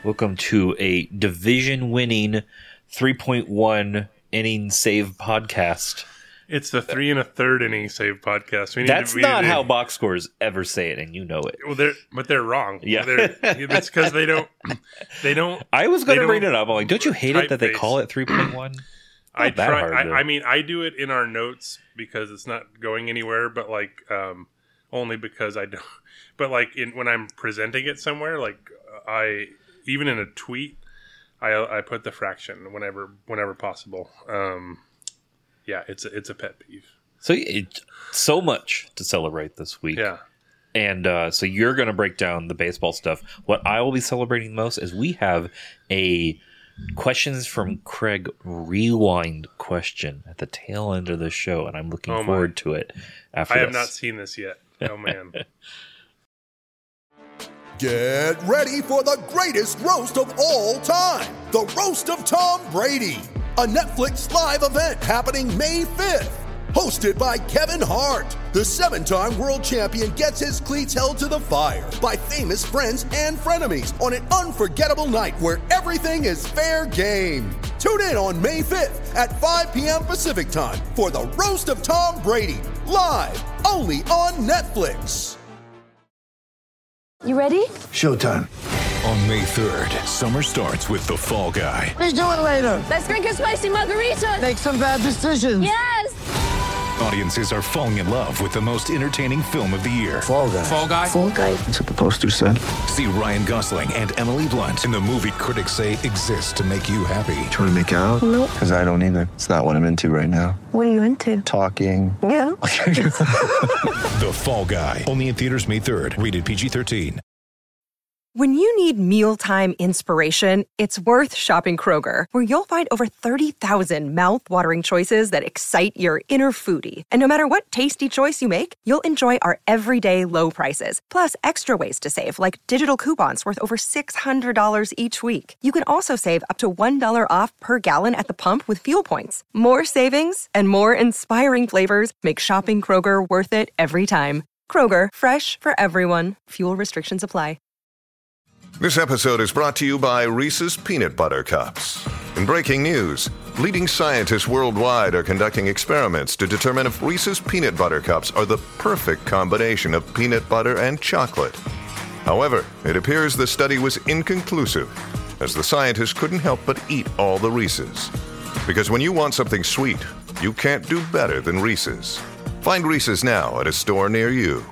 Welcome to a division-winning 3.1 inning save podcast. It's the 3 1/3 inning save podcast. That's not how box scores ever say it, and you know it. Well, they're wrong. Yeah, it's because they don't. I was going to bring it up. I'm like, don't you hate it that they call it 3.1? I try. I mean, I do it in our notes because it's not going anywhere, but only because I don't. But when I'm presenting it somewhere, even in a tweet, I put the fraction whenever possible. Yeah, it's a pet peeve. So much to celebrate this week. Yeah. And so you're going to break down the baseball stuff. What I will be celebrating most is we have a questions from Craig rewind question at the tail end of the show, and I'm looking forward to it after I have not seen this yet. Oh, man. Get ready for the greatest roast of all time, the Roast of Tom Brady, a Netflix live event happening May 5th. Hosted by Kevin Hart, the 7-time world champion gets his cleats held to the fire by famous friends and frenemies on an unforgettable night where everything is fair game. Tune in on May 5th at 5 p.m. Pacific time for the Roast of Tom Brady, live only on Netflix. You ready? Showtime. On May 3rd, summer starts with The Fall Guy. Let's do it later. Let's drink a spicy margarita. Make some bad decisions. Yes! Audiences are falling in love with the most entertaining film of the year. Fall Guy. Fall Guy? Fall Guy. That's what the poster said. See Ryan Gosling and Emily Blunt in the movie critics say exists to make you happy. Trying to make it out? Nope. Because I don't either. It's not what I'm into right now. What are you into? Talking. Yeah. The Fall Guy. Only in theaters May 3rd. Rated PG-13. When you need mealtime inspiration, it's worth shopping Kroger, where you'll find over 30,000 mouth-watering choices that excite your inner foodie. And no matter what tasty choice you make, you'll enjoy our everyday low prices, plus extra ways to save, like digital coupons worth over $600 each week. You can also save up to $1 off per gallon at the pump with fuel points. More savings and more inspiring flavors make shopping Kroger worth it every time. Kroger, fresh for everyone. Fuel restrictions apply. This episode is brought to you by Reese's Peanut Butter Cups. In breaking news, leading scientists worldwide are conducting experiments to determine if Reese's Peanut Butter Cups are the perfect combination of peanut butter and chocolate. However, it appears the study was inconclusive, as the scientists couldn't help but eat all the Reese's. Because when you want something sweet, you can't do better than Reese's. Find Reese's now at a store near you.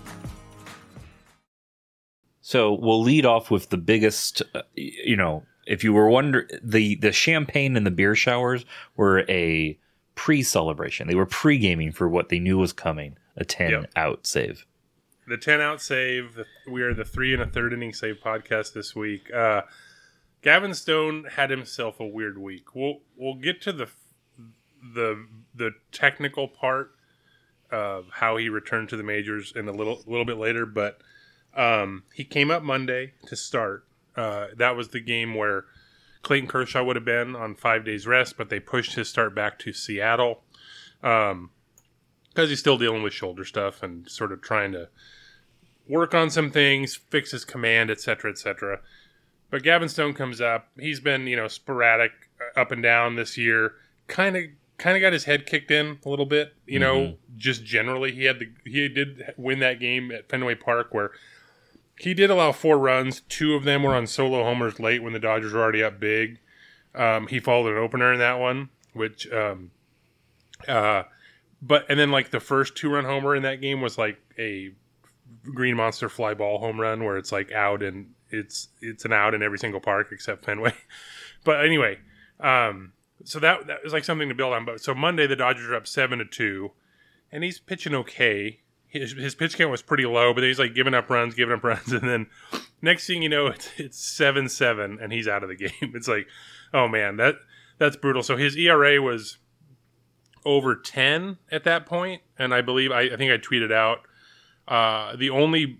So we'll lead off with the biggest, if you were wondering, the champagne and the beer showers were a pre-celebration. They were pre-gaming for what they knew was coming, a 10-out save. The 10-out save. We are the 3 1/3 inning save podcast this week. Gavin Stone had himself a weird week. We'll get to the technical part of how he returned to the majors in a little bit later, but he came up Monday to start. That was the game where Clayton Kershaw would have been on 5 days rest, but they pushed his start back to Seattle because he's still dealing with shoulder stuff and sort of trying to work on some things, fix his command, etc., etc. But Gavin Stone comes up. He's been, sporadic, up and down this year. Kind of got his head kicked in a little bit, just generally. He did win that game at Fenway Park where he did allow 4 runs. 2 of them were on solo homers late when the Dodgers were already up big. He followed an opener in that one, which, and then the first 2-run homer in that game was like a green monster fly ball home run where it's like out and it's an out in every single park except Fenway. But anyway, so that was like something to build on. But so Monday the Dodgers are up 7-2, and he's pitching okay. His pitch count was pretty low, but he's like giving up runs, and then next thing you know, it's 7-7, and he's out of the game. It's like, oh man, that's brutal. So his ERA was over 10 at that point, and I believe I think I tweeted out the only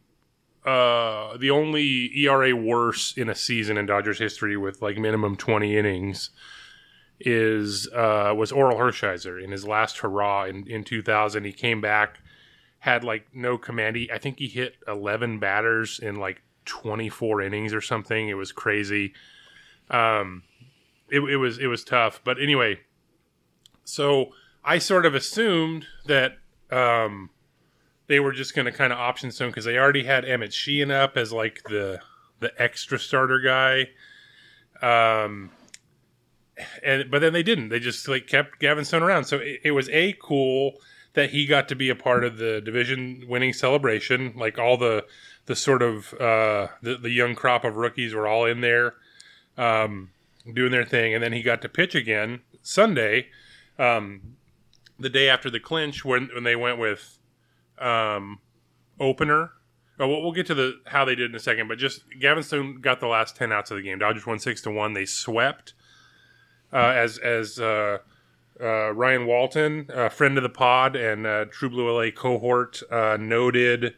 ERA worse in a season in Dodgers history with like minimum 20 innings was Oral Hershiser in his last hurrah in 2000. He came back, had like no command. I think he hit 11 batters in like 24 innings or something. It was crazy. It was tough. But anyway, so I sort of assumed that they were just going to kind of option Stone because they already had Emmett Sheehan up as like the extra starter guy. But then they didn't. They just like kept Gavin Stone around. So it was cool that he got to be a part of the division winning celebration. Like all the sort of the young crop of rookies were all in there doing their thing, and then he got to pitch again Sunday, the day after the clinch when they went with opener. Oh, we'll get to how they did in a second, but just Gavin Stone got the last 10 outs of the game. Dodgers won 6-1. They swept as Ryan Walton, friend of the pod and True Blue LA cohort, noted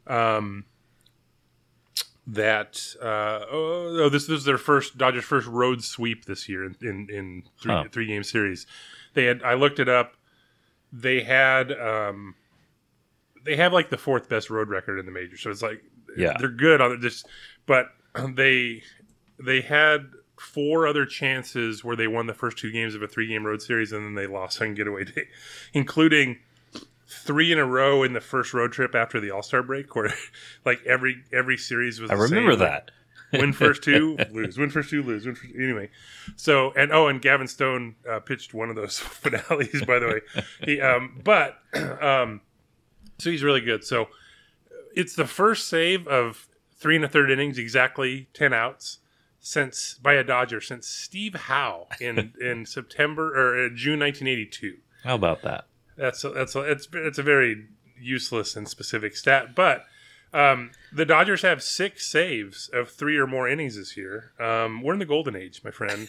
that this was their Dodgers' first road sweep this year in three game series. I looked it up. They have like the fourth best road record in the major, so it's like they're good on it. But they had 4 other chances where they won the first 2 games of a 3-game road series, and then they lost on getaway day, including 3 in a row in the first road trip after the All-Star break, where like every series was. I remember that. Win first 2, lose. Win first 2, lose. Anyway, so and Gavin Stone pitched one of those finales, by the way. So he's really good. So it's the first save of 3 1/3 innings, exactly 10 outs by a Dodger since Steve Howe in September or June 1982. How about that? It's a very useless and specific stat, but the Dodgers have 6 saves of 3 or more innings this year. We're in the golden age, my friend.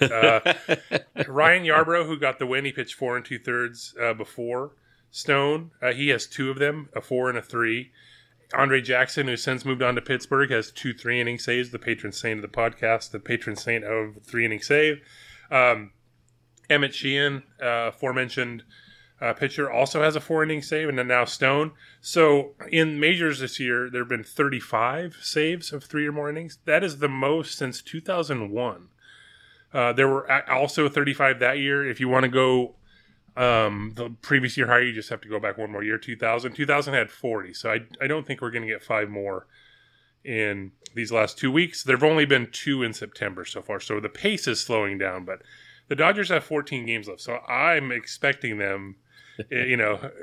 Ryan Yarbrough, who got the win, he pitched 4 2/3 before Stone. He has 2 of them, a 4 and a 3. Andre Jackson, who since moved on to Pittsburgh, has 2 3-inning saves. The patron saint of the podcast, the patron saint of 3-inning save. Emmett Sheehan, aforementioned pitcher, also has a 4-inning save, and then now Stone. So in majors this year, there have been 35 saves of 3 or more innings. That is the most since 2001. There were also 35 that year. If you want to go the previous year higher, you just have to go back one more year. 2000 had 40. So I don't think we're going to get 5 more in these last 2 weeks. There have only been 2 in September so far. So the pace is slowing down, but the Dodgers have 14 games left. So I'm expecting them, they're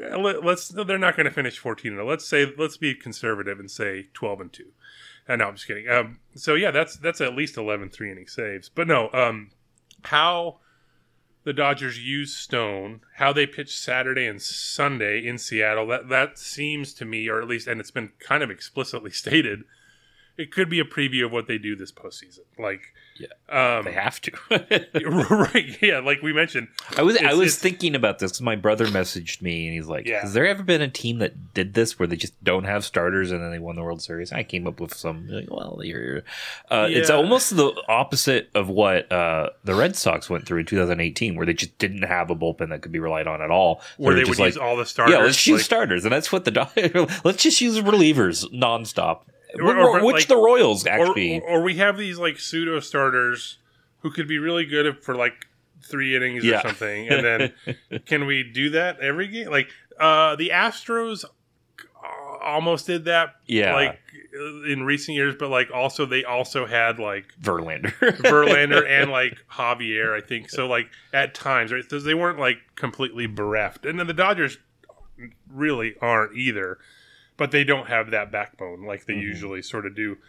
not going to finish 14-0. Let's be conservative and say 12-2. No, I'm just kidding. So yeah, that's at least 11 3-inning saves. But no, how the Dodgers use Stone, how they pitch Saturday and Sunday in Seattle, that seems to me, or at least, and it's been kind of explicitly stated, it could be a preview of what they do this postseason. Like, they have to, right? Yeah, like we mentioned. I was thinking about this because my brother messaged me and he's like, "Has there ever been a team that did this where they just don't have starters and then they won the World Series?" I came up with some. Like, well, it's almost the opposite of what the Red Sox went through in 2018, where they just didn't have a bullpen that could be relied on at all. Where they would use all the starters. Yeah, let's use starters, and that's what let's just use relievers nonstop. Which the Royals actually, or we have these like pseudo starters who could be really good for like 3 innings or something, and then can we do that every game? Like the Astros almost did that, like in recent years, but like they also had like Verlander and like Javier, I think. So like at times, right? So they weren't like completely bereft, and then the Dodgers really aren't either. But they don't have that backbone like they usually sort of do.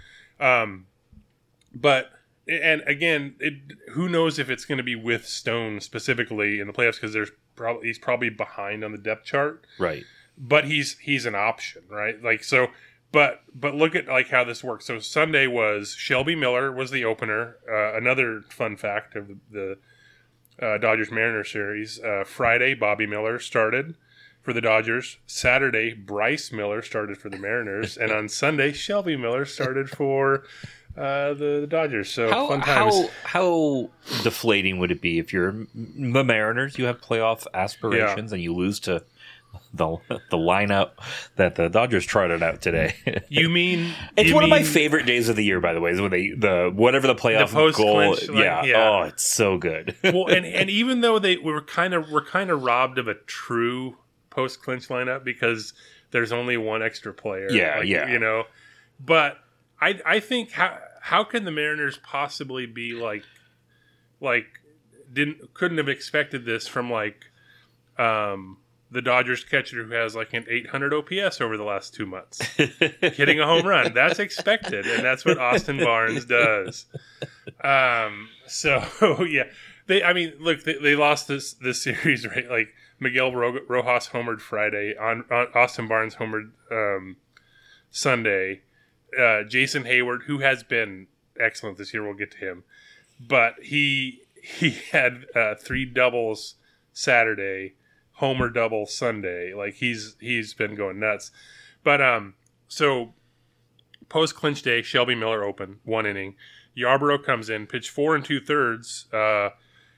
But again, who knows if it's going to be with Stone specifically in the playoffs, because he's probably behind on the depth chart, right? But he's an option, right? Like so. But look at like how this works. So Sunday was Shelby Miller was the opener. Another fun fact of the Dodgers Mariners series. Friday, Bobby Miller started for the Dodgers. Saturday, Bryce Miller started for the Mariners, and on Sunday, Shelby Miller started for the Dodgers. So fun times. How deflating would it be if you're the Mariners? You have playoff aspirations, and you lose to the lineup that the Dodgers trotted out today. You mean it's one of my favorite days of the year, by the way, is when the whatever the playoff goal. Oh, it's so good. Well, and even though we're kind of robbed of a true post clinch lineup because there's only one extra player. You know, but I think how can the Mariners possibly be couldn't have expected this from the Dodgers catcher who has like an 800 OPS over the last 2 months, hitting a home run. That's expected, and that's what Austin Barnes does. So yeah, they lost this series, right? Like Miguel Rojas homered Friday, on Austin Barnes homered Sunday. Jason Hayward, who has been excellent this year, we'll get to him, but he had 3 doubles Saturday. Homer double Sunday. Like he's been going nuts. But so post clinch day, Shelby Miller open 1 inning. Yarbrough comes in, pitched 4 2/3.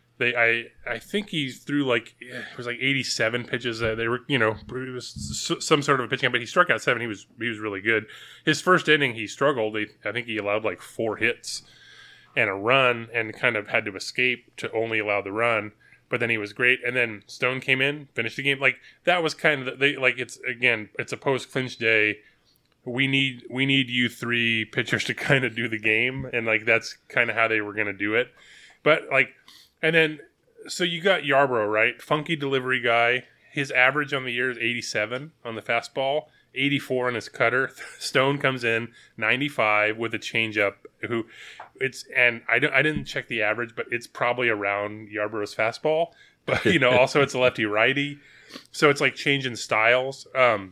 I think he threw it was 87 pitches. They were, it was some sort of a pitching, but he struck out 7. He was really good. His first inning he struggled. I think he allowed 4 hits and a run, and kind of had to escape to only allow the run. But then he was great, and then Stone came in, finished the game. That was kind of it's a post clinch day. We need you 3 pitchers to kind of do the game, and that's kind of how they were going to do it. But and then so you got Yarbrough, right? Funky delivery guy. His average on the year is 87 on the fastball, 84 on his cutter. Stone comes in 95 with a changeup. I didn't check the average, but it's probably around Yarbrough's fastball. But also it's a lefty righty, so it's changing styles.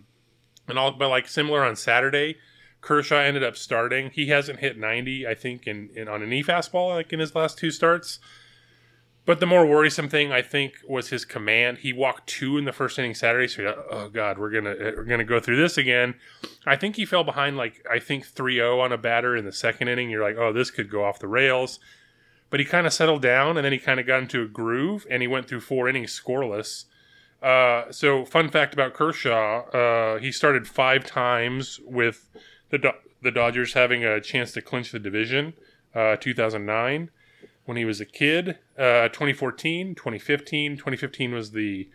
But similar on Saturday, Kershaw ended up starting. He hasn't hit 90, I think, in on an fastball in his last 2 starts. But the more worrisome thing, I think, was his command. He walked 2 in the first inning Saturday, so you're oh god, we're gonna go through this again. I think he fell behind 3-0 on a batter in the second inning. You're oh, this could go off the rails. But he kind of settled down, and then he kind of got into a groove, and he went through 4 innings scoreless. So fun fact about Kershaw, he started 5 times with the Dodgers having a chance to clinch the division. 2009. When he was a kid, 2014, 2015. 2015 was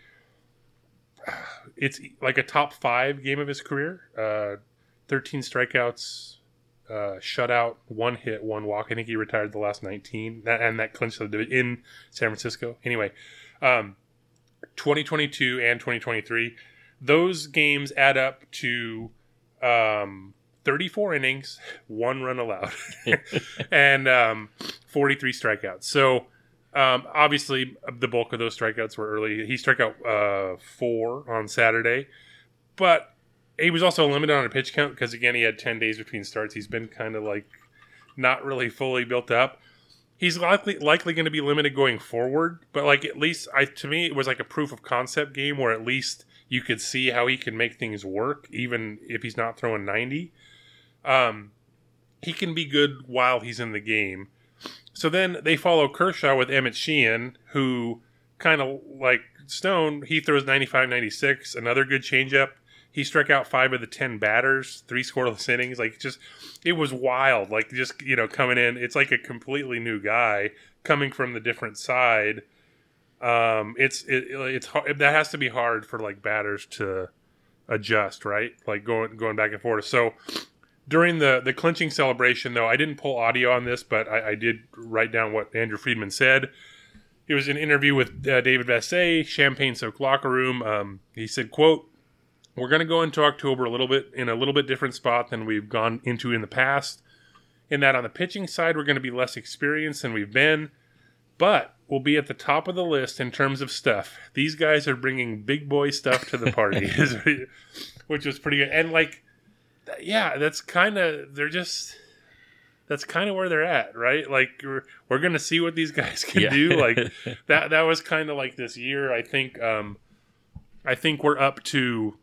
it's a top 5 game of his career. 13 strikeouts, shutout, 1 hit, 1 walk. I think he retired the last 19, and that clinched the division in San Francisco. Anyway, 2022 and 2023, those games add up to 34 innings, 1 run allowed, and 43 strikeouts. So obviously the bulk of those strikeouts were early. He struck out 4 on Saturday, but he was also limited on a pitch count because, again, he had 10 days between starts. He's been kind of not really fully built up. He's likely going to be limited going forward, but at least to me it was a proof of concept game where at least you could see how he can make things work even if he's not throwing 90. He can be good while he's in the game. So then they follow Kershaw with Emmett Sheehan, who kind of like Stone, he throws 95, 96, another good changeup. He struck out 5 of the 10 batters, 3 scoreless innings. It was wild. Coming in, it's a completely new guy coming from the different side. It's hard, that has to be hard for batters to adjust, right? Going back and forth. So during the clinching celebration, though, I didn't pull audio on this, but I did write down what Andrew Friedman said. It was an interview with David Vassegh, champagne-soaked locker room. He said, quote, "We're going to go into October in a little bit different spot than we've gone into in the past. In that on the pitching side, we're going to be less experienced than we've been, but we'll be at the top of the list in terms of stuff. These guys are bringing big boy stuff to the party," which was pretty good. And yeah, that's kind of where they're at, right? We're going to see what these guys can do. That was kind of this year. I think we're up to.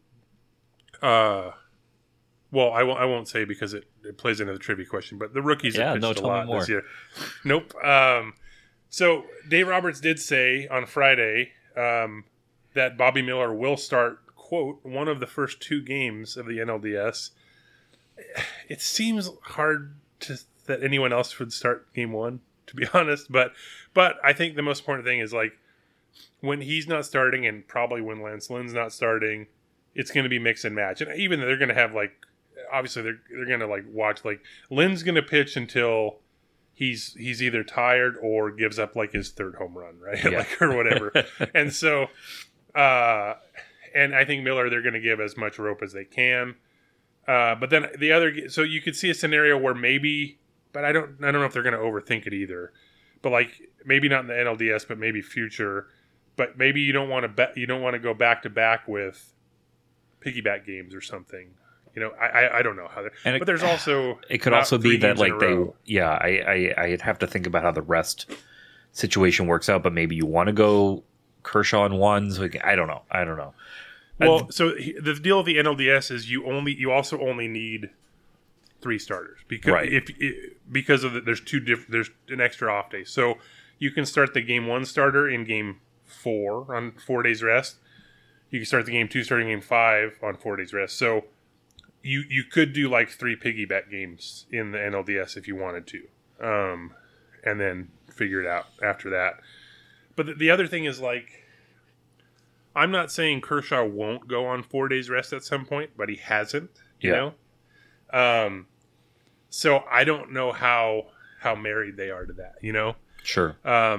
Well, I won't say because it plays into the trivia question, but the rookies have pitched a lot this year. Nope. So Dave Roberts did say on Friday that Bobby Miller will start quote, one of the first 2 games of the NLDS. It seems hard that anyone else would start game 1, to be honest. But I think the most important thing is, like, when he's not starting, and probably when Lance Lynn's not starting, it's going to be mix and match. And even they're going to have, like, obviously they're going to, like, watch, like, Lynn's going to pitch until he's either tired or gives up, like, his 3rd home run, right? Yeah. Like, or whatever. And so, and I think Miller, they're going to give as much rope as they can. But then so you could see a scenario where maybe, but I don't know if they're going to overthink it either. But, like, maybe not in the NLDS, but maybe future. But maybe you don't want to go back to back with piggyback games or something. You know, I don't know how. But there's also it could also be that, like, I'd have to think about how the rest situation works out. But maybe you want to go Kershaw in 1. So I don't know. Well, so the deal with the NLDS is you also only need 3 starters because of there's an extra off day. So you can start the game 1 starter in game 4 on 4 days rest. You can start the game 2 starting game 5 on 4 days rest. So you could do, like, 3 piggyback games in the NLDS if you wanted to, and then figure it out after that. But the other thing is, like, I'm not saying Kershaw won't go on 4 days rest at some point, but he hasn't. You know. So I don't know how married they are to that. You know. Sure.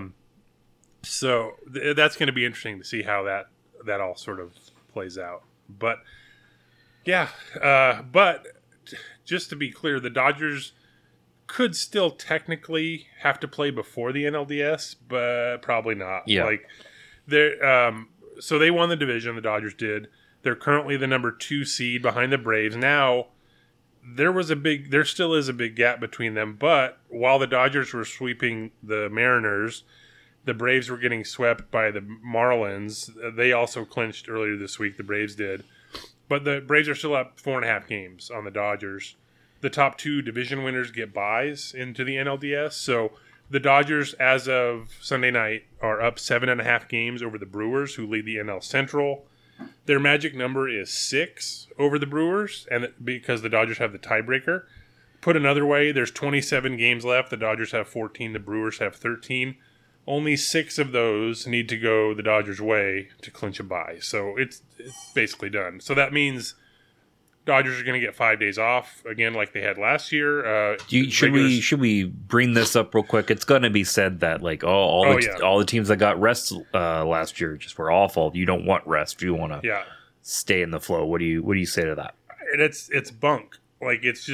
So that's going to be interesting to see how that all sort of plays out. But yeah, but just to be clear, the Dodgers could still technically have to play before the NLDS, but probably not. Yeah. Like they're so they won the division. The Dodgers did. They're currently the number 2 seed behind the Braves. Now there still is a big gap between them. But while the Dodgers were sweeping the Mariners, the Braves were getting swept by the Marlins. They also clinched earlier this week. The Braves did. But the Braves are still up 4.5 games on the Dodgers. The top 2 division winners get buys into the NLDS. So the Dodgers, as of Sunday night, are up 7.5 games over the Brewers, who lead the NL Central. Their magic number is 6 over the Brewers, and because the Dodgers have the tiebreaker. Put another way, there's 27 games left. The Dodgers have 14. The Brewers have 13. Only 6 of those need to go the Dodgers' way to clinch a bye. So it's basically done. So that means Dodgers are going to get 5 days off again, like they had last year. Should we bring this up real quick? It's going to be said that, like, all the teams that got rest last year just were awful. You don't want rest. You want to stay in the flow. What do you say to that? It's bunk. Like, it's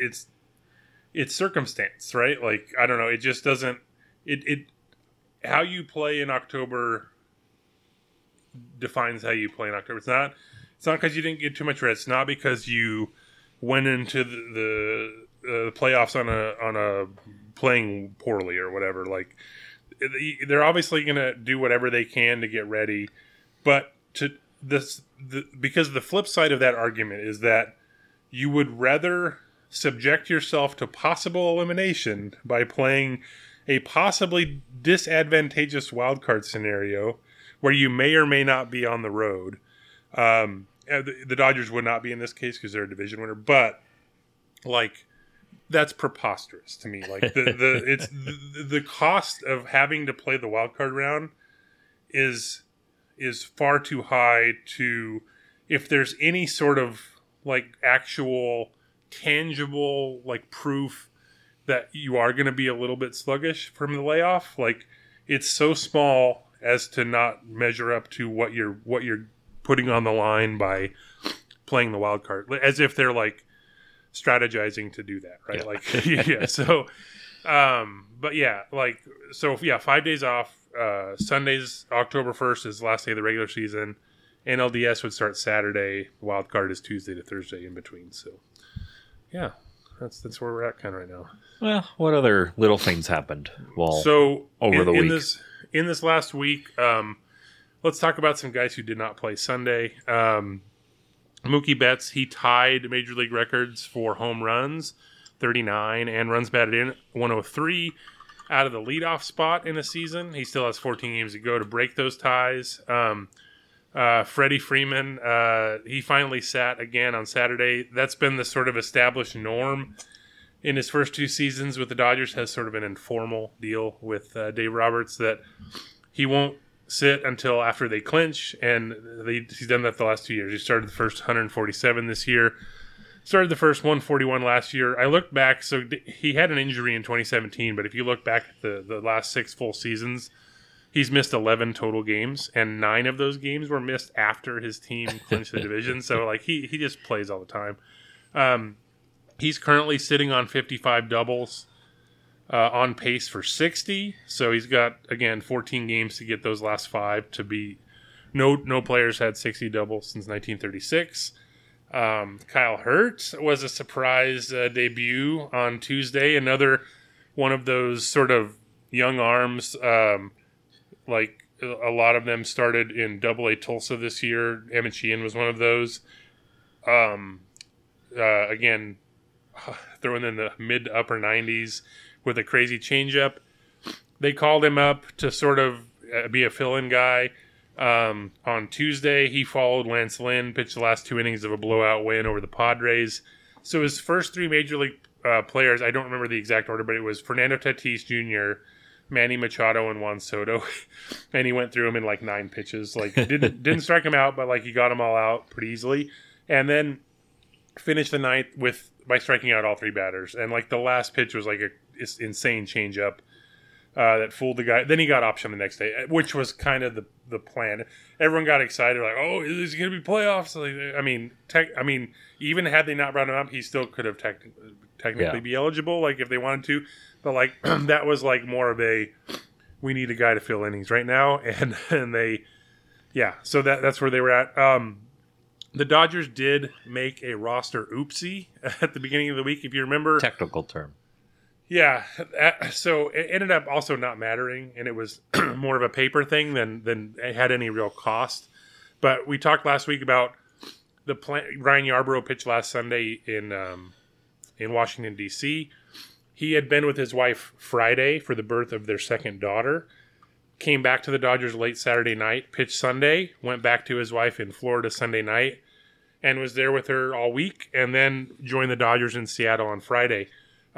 circumstance, right? Like, I don't know. It just doesn't. How you play in October defines how you play in October. It's not because you didn't get too much rest. It's not because you went into the playoffs on a playing poorly or whatever. Like, they're obviously going to do whatever they can to get ready. But because the flip side of that argument is that you would rather subject yourself to possible elimination by playing a possibly disadvantageous wildcard scenario where you may or may not be on the road. The Dodgers would not be in this case because they're a division winner, but, like, that's preposterous to me. Like, the cost of having to play the wildcard round is far too high to, if there's any sort of, like, actual tangible, like, proof that you are going to be a little bit sluggish from the layoff. Like, it's so small as to not measure up to what you're putting on the line by playing the wild card, as if they're, like, strategizing to do that, right? Yeah. Like, yeah. So, but yeah, like, so yeah, 5 days off. Sundays, October 1st is the last day of the regular season. NLDS would start Saturday. The wild card is Tuesday to Thursday in between. So, yeah. That's where we're at kind of right now. Well, what other little things happened over the week? In this last week, let's talk about some guys who did not play Sunday. Mookie Betts, he tied Major League records for home runs, 39, and runs batted in, 103, out of the leadoff spot in a season. He still has 14 games to go to break those ties. Freddie Freeman, he finally sat again on Saturday. That's been the sort of established norm in his first 2 seasons with the Dodgers. Has sort of an informal deal with Dave Roberts that he won't sit until after they clinch, and he's done that the last 2 years. He started the first 147 this year, started the first 141 last year. I looked back, so he had an injury in 2017, but if you look back at the last 6 full seasons, he's missed 11 total games, and 9 of those games were missed after his team clinched the division. So like he just plays all the time. He's currently sitting on 55 doubles, on pace for 60. So he's got, again, 14 games to get those last 5 to be. No players had 60 doubles since 1936. Kyle Hurt was a surprise debut on Tuesday. Another one of those sort of young arms. Like a lot of them started in Double-A Tulsa this year. Emmett Sheehan was one of those. Again, throwing in the mid to upper 90s with a crazy changeup. They called him up to sort of be a fill-in guy. On Tuesday, he followed Lance Lynn, pitched the last 2 innings of a blowout win over the Padres. So his first 3 major league players, I don't remember the exact order, but it was Fernando Tatis Jr., Manny Machado, and Juan Soto. And he went through them in like 9 pitches. Like didn't strike him out, but like he got them all out pretty easily. And finished the ninth by striking out all 3 batters. And like the last pitch was like a insane changeup that fooled the guy. Then he got option the next day, which was kind of the plan. Everyone got excited, like, "Oh, is it going to be playoffs?" Like, I mean, even had they not brought him up, he still could have technically be eligible, like if they wanted to. But like that was like more of a, we need a guy to fill innings right now, and they, so that's where they were at. The Dodgers did make a roster oopsie at the beginning of the week, if you remember. Technical term. Yeah, so it ended up also not mattering, and it was more of a paper thing than it had any real cost. But we talked last week about the Ryan Yarbrough pitched last Sunday in Washington, D.C. He had been with his wife Friday for the birth of their second daughter, came back to the Dodgers late Saturday night, pitched Sunday, went back to his wife in Florida Sunday night, and was there with her all week, and then joined the Dodgers in Seattle on Friday.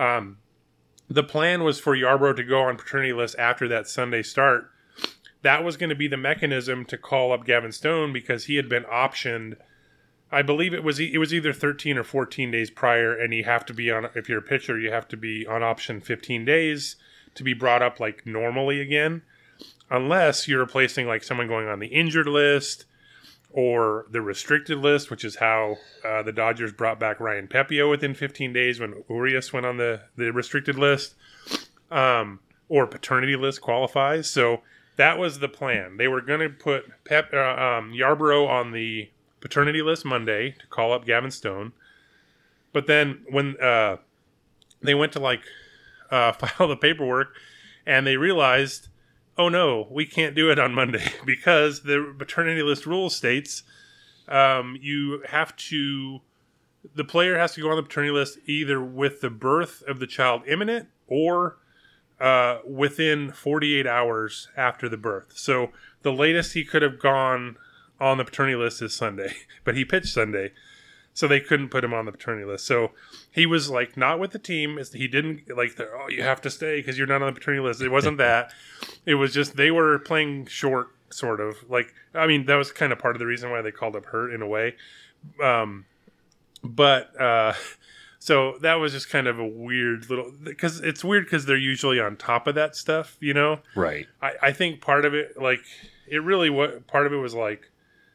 The plan was for Yarbrough to go on paternity list after that Sunday start. That was going to be the mechanism to call up Gavin Stone because he had been optioned. I believe it was either 13 or 14 days prior, and you have to be on, if you're a pitcher, you have to be on option 15 days to be brought up like normally again, unless you're replacing like someone going on the injured list or the restricted list, which is how the Dodgers brought back Ryan Pepio within 15 days when Urias went on the restricted list, or paternity list qualifies. So that was the plan. They were going to put Yarbrough on the paternity list Monday to call up Gavin Stone. But then when they went to file the paperwork, and they realized, oh no, we can't do it on Monday because the paternity list rule states the player has to go on the paternity list either with the birth of the child imminent or within 48 hours after the birth. So the latest he could have gone on the paternity list is Sunday, but he pitched Sunday, so they couldn't put him on the paternity list. So he was like not with the team. He didn't you have to stay because you're not on the paternity list. It wasn't that. It was just they were playing short, sort of. That was kind of part of the reason why they called up Hurt in a way. So that was just kind of a weird little, because it's weird because they're usually on top of that stuff, you know? Right. I think part of it, part of it was like,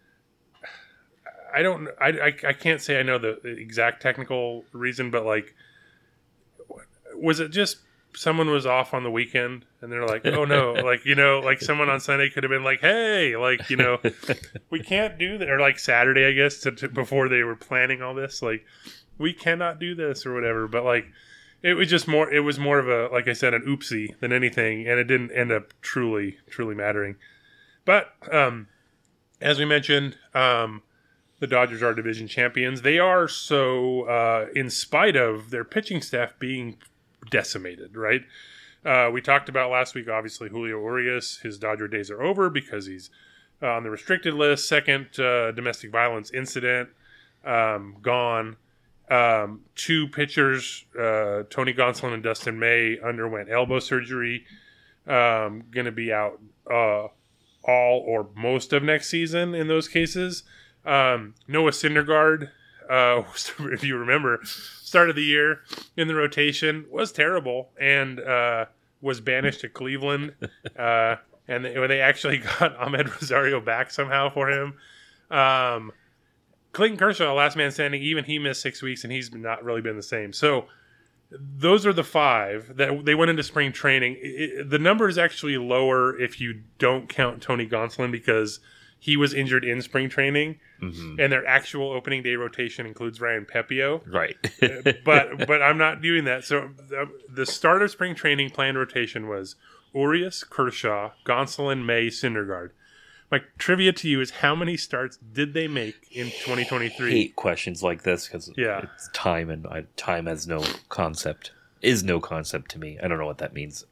I can't say I know the exact technical reason, but was it just someone was off on the weekend and they're like, oh no, someone on Sunday could have been like, hey, we can't do that, or Saturday, I guess, before they were planning all this, we cannot do this or whatever. But it was more of a, like I said, an oopsie than anything, and it didn't end up truly mattering. But as we mentioned, the Dodgers are division champions. They are so in spite of their pitching staff being decimated, right? We talked about last week, obviously, Julio Urias. His Dodger days are over because he's on the restricted list. Second, domestic violence incident, gone. 2 pitchers, Tony Gonsolin and Dustin May, underwent elbow surgery. Going to be out all or most of next season in those cases. Noah Syndergaard, if you remember, start of the year in the rotation, was terrible and was banished to Cleveland. And they actually got Ahmed Rosario back somehow for him. Clayton Kershaw, last man standing, even he missed 6 weeks, and he's not really been the same. So those are the 5 that they went into spring training. The number is actually lower if you don't count Tony Gonsolin because he was injured in spring training, and their actual opening day rotation includes Ryan Pepio. Right. but I'm not doing that. So the start of spring training planned rotation was Urias, Kershaw, Gonsolin, May, Syndergaard. My trivia to you is how many starts did they make in 2023? I hate questions like this because it's time, and time has no concept. Is no concept to me. I don't know what that means.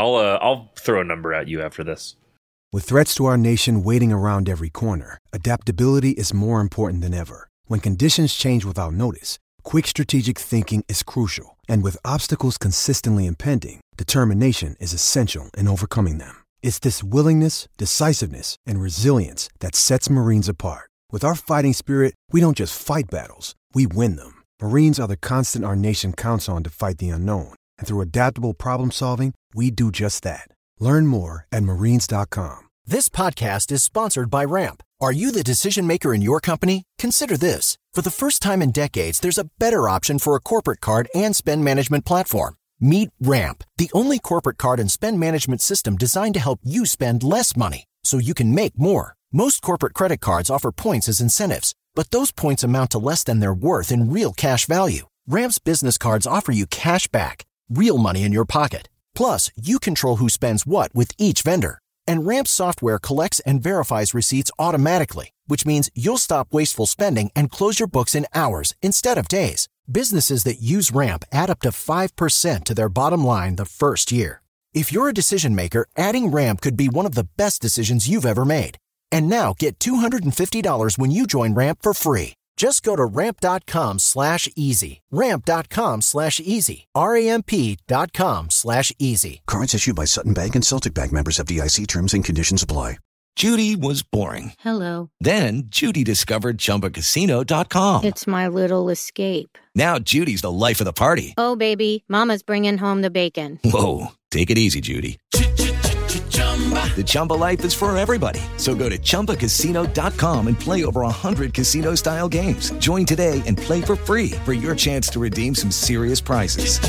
I'll throw a number at you after this. With threats to our nation waiting around every corner, adaptability is more important than ever. When conditions change without notice, quick strategic thinking is crucial. And with obstacles consistently impending, determination is essential in overcoming them. It's this willingness, decisiveness, and resilience that sets Marines apart. With our fighting spirit, we don't just fight battles, we win them. Marines are the constant our nation counts on to fight the unknown. And through adaptable problem solving, we do just that. Learn more at marines.com. This podcast is sponsored by Ramp. Are you the decision maker in your company? Consider this. For the first time in decades, there's a better option for a corporate card and spend management platform. Meet Ramp, the only corporate card and spend management system designed to help you spend less money so you can make more. Most corporate credit cards offer points as incentives, but those points amount to less than their worth in real cash value. Ramp's business cards offer you cash back, real money in your pocket. Plus, you control who spends what with each vendor. And Ramp's software collects and verifies receipts automatically, which means you'll stop wasteful spending and close your books in hours instead of days. Businesses that use Ramp add up to 5% to their bottom line the first year. If you're a decision maker, adding Ramp could be one of the best decisions you've ever made. And now get $250 when you join Ramp for free. Just go to ramp.com/easy. Ramp.com/easy. RAMP.com/easy. Cards issued by Sutton Bank and Celtic Bank, members FDIC. Terms and conditions apply. Judy was boring. Hello. Then Judy discovered ChumbaCasino.com. It's my little escape. Now Judy's the life of the party. Oh, baby, mama's bringing home the bacon. Whoa, take it easy, Judy. The Chumba life is for everybody. So go to ChumbaCasino.com and play over 100 casino-style games. Join today and play for free for your chance to redeem some serious prizes.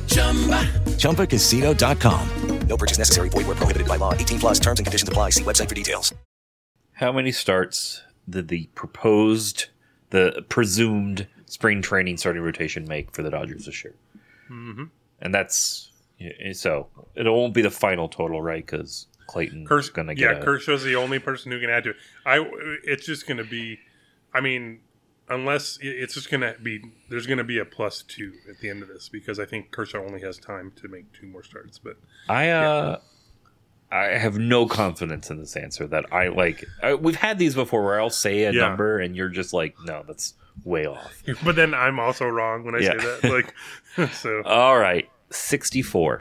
ChumbaCasino.com. No purchase necessary. Void where prohibited by law. 18 plus terms and conditions apply. See website for details. How many starts did the presumed spring training starting rotation make for the Dodgers this year? Mm-hmm. And that's, so it won't be the final total, right? Because Clayton's going to get Kershaw's the only person who can add to it. It's just going to be, unless it's just going to be, there's going to be a +2 at the end of this because I think Kershaw only has time to make 2 more starts. But I have no confidence in this answer that I like. We've had these before where I'll say a number and you're just like, no, that's way off. But then I'm also wrong when I say that. So all right, 64.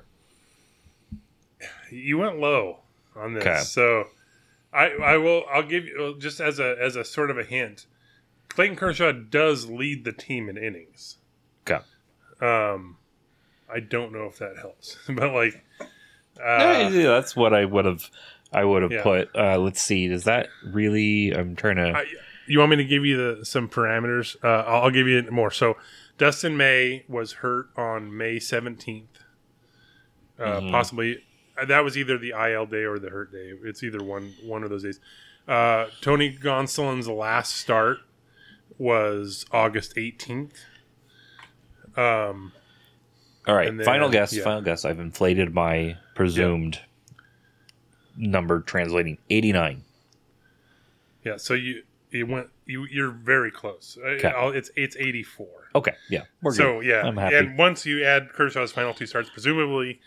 You went low on this, okay. So I'll give you just as a sort of a hint. Clayton Kershaw does lead the team in innings. Okay. I don't know if that helps, but that's what I would have put. Let's see. Does that really? I'm trying to. You want me to give you some parameters? I'll give you more. So Dustin May was hurt on May 17th. Possibly that was either the IL day or the hurt day. It's either one of those days. Tony Gonsolin's last start was August 18th. All right, then, final guess. I've inflated my presumed number, translating 89. Yeah, so you're very close. Okay. It's 84. Okay, yeah, we're good. I'm happy. And once you add Kershaw's final 2 starts, presumably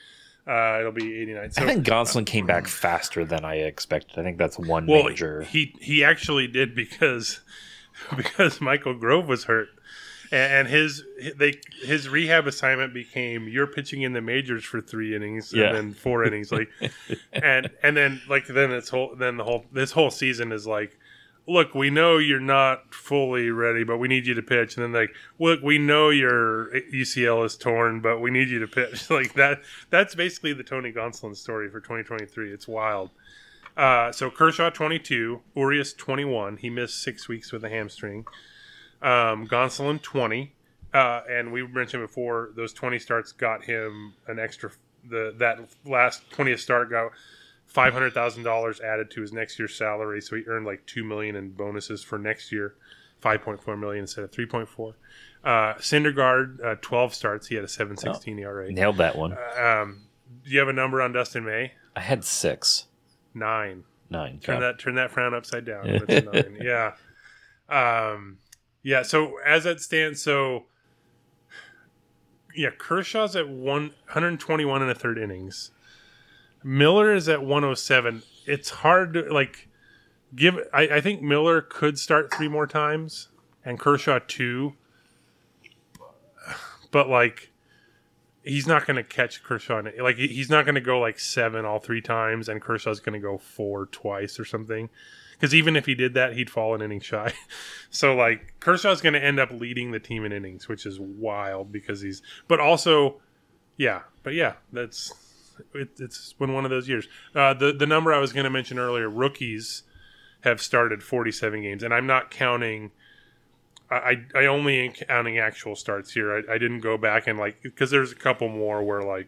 It'll be 89. So, I think Gonsolin came back faster than I expected. I think that's one well, major. He actually did because Michael Grove was hurt, and his rehab assignment became you're pitching in the majors for 3 innings and then 4 innings, like, and then this whole season is like, look, we know you're not fully ready, but we need you to pitch. And then like, look, we know your UCL is torn, but we need you to pitch. Like that. That's basically the Tony Gonsolin story for 2023. It's wild. So Kershaw 22, Urias 21. He missed 6 weeks with a hamstring. Gonsolin 20, and we mentioned before those 20 starts got him an extra. That last 20th start got $500,000 added to his next year's salary, so he earned like $2 million in bonuses for next year, $5.4 million instead of $3.4. Syndergaard 12 starts, he had a 7.16 ERA. Nailed that one. Do you have a number on Dustin May? I had 6. 9. 9. Turn that frown upside down. It's 9. Yeah. Yeah. So as that stands, Kershaw's at 121 in the third innings. Miller is at 107. It's hard to give. I think Miller could start 3 more times and Kershaw 2, but he's not going to catch Kershaw. He's not going to go 7 all 3 times, and Kershaw's going to go 4 twice or something. Because even if he did that, he'd fall an inning shy. So Kershaw's going to end up leading the team in innings, which is wild because he's. But also, that's. It's been one of those years. The number I was going to mention earlier, rookies have started 47 games, and I'm not counting. I only am counting actual starts here. I didn't go back and because there's a couple more where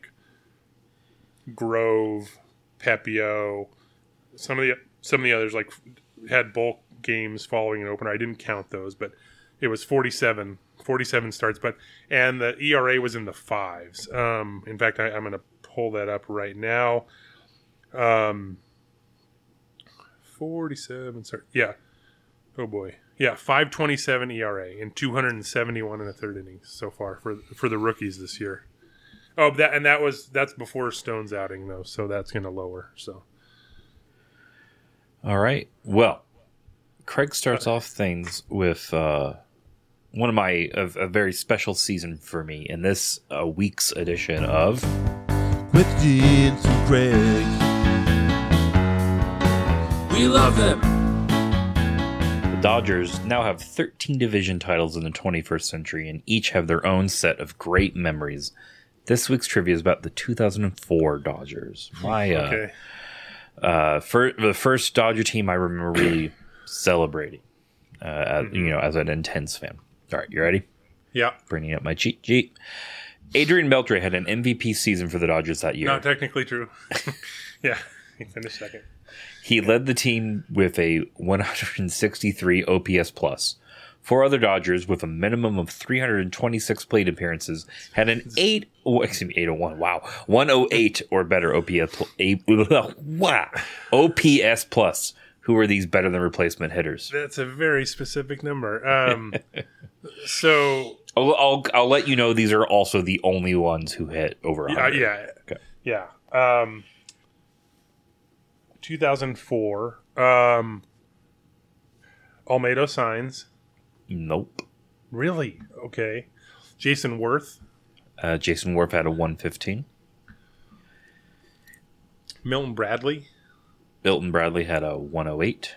Grove, Pepio, some of the others had bulk games following an opener. I didn't count those, but it was 47 starts. And the ERA was in the 5s. In fact, I'm going to pull that up right now. 47 start. Yeah. Oh boy. Yeah, 5.27 ERA and 271 in the third innings so far for the rookies this year. Oh, that's before Stone's outing though, so that's going to lower. So. All right. Well, Craig starts off things with one of a very special season for me in this week's edition of Questions from Craig. We love them. The Dodgers now have 13 division titles in the 21st century and each have their own set of great memories. This week's trivia is about the 2004 Dodgers. The first Dodger team I remember really celebrating, as an intense fan. All right, you ready? Yeah. Bringing up my cheat sheet. Adrian Beltre had an MVP season for the Dodgers that year. Not technically true. Yeah, he finished second. He led the team with a 163 OPS plus. 4 other Dodgers with a minimum of 326 plate appearances had an 801. Wow, 108 or better OPS plus. Who are these better than replacement hitters? That's a very specific number. So I'll let you know these are also the only ones who hit over 100. Yeah. Okay. Yeah. 2004. Olmedo signs. Nope. Really? Okay. Jason Worth. Jason Worth had a 115. Milton Bradley. Milton Bradley had a 108.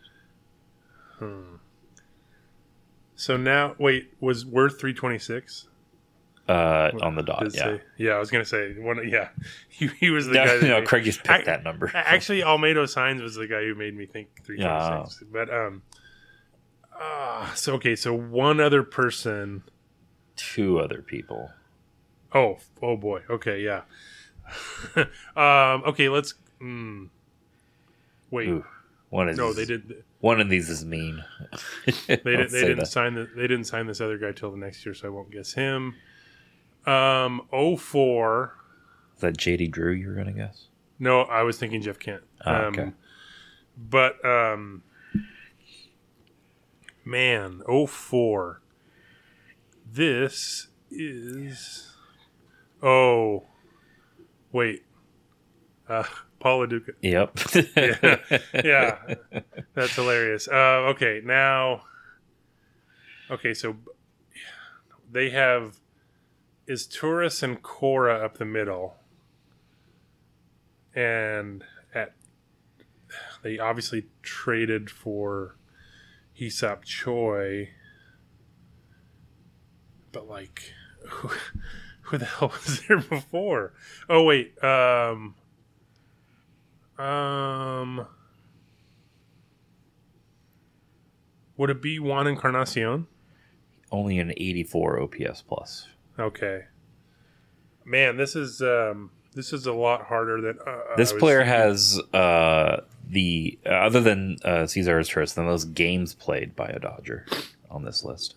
So now, wait, was Worth 326? On the dot, yeah. I was going to say, he was the guy. No, Craig just picked that number. Actually, Olmedo Signs was the guy who made me think 326. But, so one other person. 2 other people. Oh boy. Okay, yeah. Okay, let's. Wait. Ooh, they did. One of these is mean. They didn't sign this other guy till the next year, so I won't guess him. 04. Is that JD Drew you were gonna guess? No, I was thinking Jeff Kent. Okay. But man, 04. This is. Oh, wait. Paul LaDuca. Yep. Yeah. That's hilarious. Okay, now. Okay, so they have. Is Turris and Cora up the middle? And they obviously traded for Hesop Choi. But, like, who the hell was there before? Oh, wait. Would it be Juan Encarnacion? Only an 84 OPS plus. Okay. Man, this is a lot harder than this player has the other than Cesar Izturis, the most games played by a Dodger on this list,